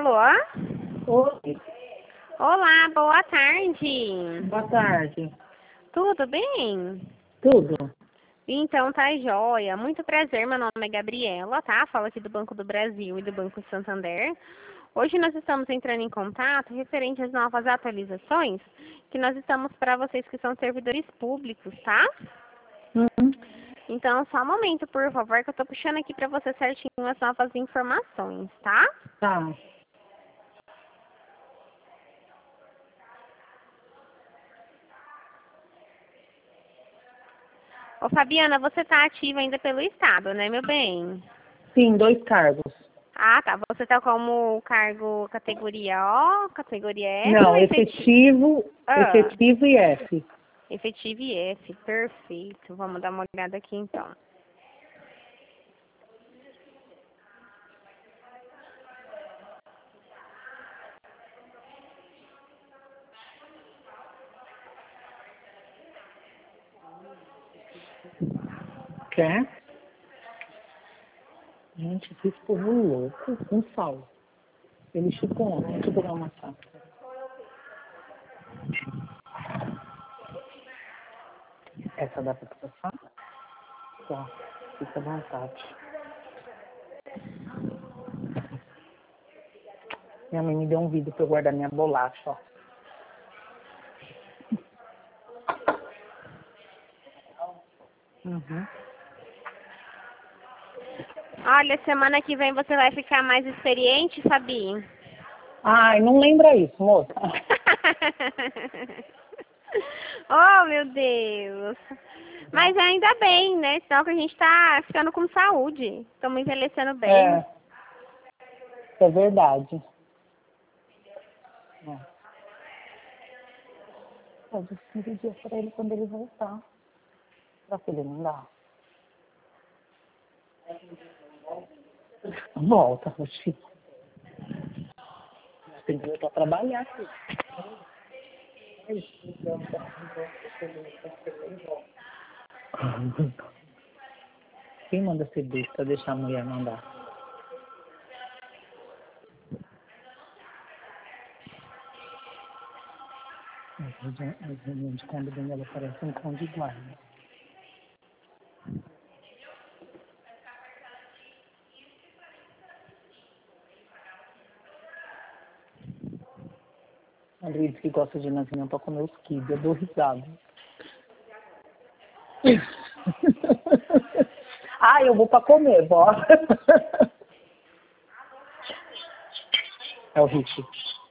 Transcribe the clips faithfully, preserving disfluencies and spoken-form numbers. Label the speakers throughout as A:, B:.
A: Alô?
B: Oi,
A: Olá, boa tarde.
B: boa tarde.
A: Tudo bem?
B: Tudo?
A: Então tá jóia. Muito prazer, meu nome é Gabriela, tá? Falo aqui do Banco do Brasil e do Banco Santander. Hoje nós estamos entrando em contato referente às novas atualizações que nós estamos para vocês que são servidores públicos, tá?
B: Uhum.
A: Então, só um momento, por favor, que eu tô puxando aqui para você certinho as novas informações, tá?
B: Tá.
A: Ô, Fabiana, você tá ativa ainda pelo Estado, né, meu bem?
B: Sim, dois cargos.
A: Ah, tá. Você tá como cargo categoria O, categoria F ou
B: Não,
A: efetivo?
B: efetivo,
A: Ah,
B: efetivo e F.
A: efetivo e F. Perfeito. Vamos dar uma olhada aqui, então.
B: Quer? Gente, que povo louco. Um sal. Ele chupou ontem. Deixa eu pegar uma chave. Essa dá pra passar? Tá. Fica à vontade. Minha mãe me deu um vidro pra eu guardar minha bolacha, ó. Uhum.
A: Olha, semana que vem você vai ficar mais experiente, Fabi?
B: Ai, não lembra isso, moça.
A: Oh, meu Deus. Mas ainda bem, né? Senão que a gente tá ficando com saúde. Estamos envelhecendo bem.
B: É, é verdade. É. Eu disse quinze dias pra ele quando ele voltar. Pra que ele não dá? Volta, oxi. Tem que voltar a trabalhar, filho. Quem manda ser besta deixar a mulher mandar? As reuniões de condomínio, ela parece um cão de guarda. A Luiz que gosta de ir na reunião pra comer os quilos, eu dou risada. Ah, eu vou pra comer, bora. É o Rick.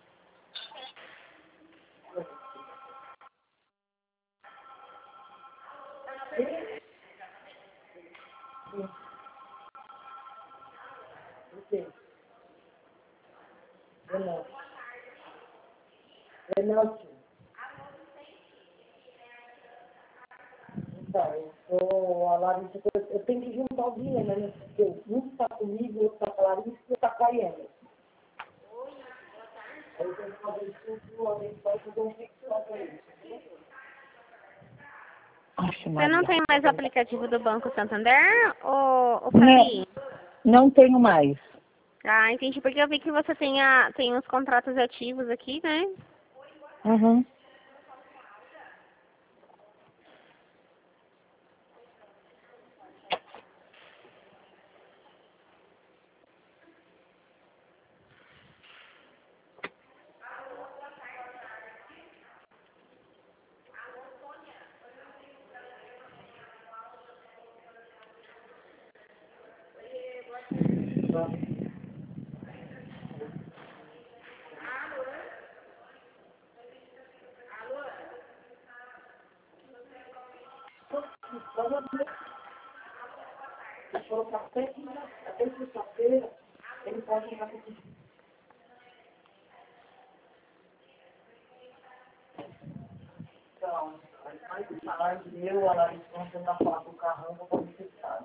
B: Então, eu, sou a Larissa, eu, eu tenho que juntar o dinheiro, né? Porque um está comigo, o outro está com a Larissa e o outro está com a Iene. Aí eu tenho que fazer isso tudo, a gente vai fazer um fixo para isso. Acho,
A: Você não
B: Maria.
A: tem mais o aplicativo do Banco Santander, ou, ou
B: Não,
A: Fabi?
B: não tenho mais.
A: Ah, entendi, porque eu vi que você tem, a, tem uns contratos ativos aqui, né?
B: Uhum. Então, mais tarde, eu, a Larissa, vamos tentar falar com o carrão, vou fazer necessidade.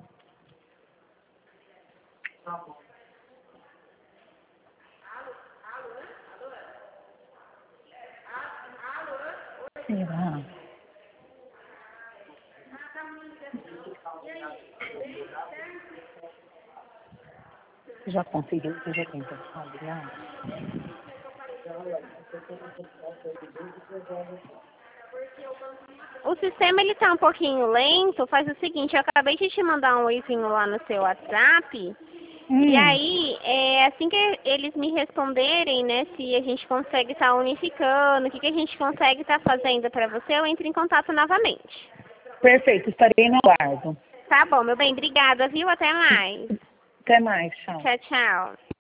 B: Tá bom. Será?
C: Já conseguiu, você já tenta abrir?
A: O sistema ele tá um pouquinho lento. Faz o seguinte, eu acabei de te mandar um oizinho lá no seu WhatsApp.
C: Hum.
A: E aí, é, assim que eles me responderem, né, se a gente consegue estar unificando, o que, que a gente consegue estar fazendo para você, eu entro em contato novamente.
C: Perfeito, estarei no aguardo.
A: Tá bom, meu bem, obrigada, viu? Até mais.
C: Até mais, tchau.
A: Tchau, tchau.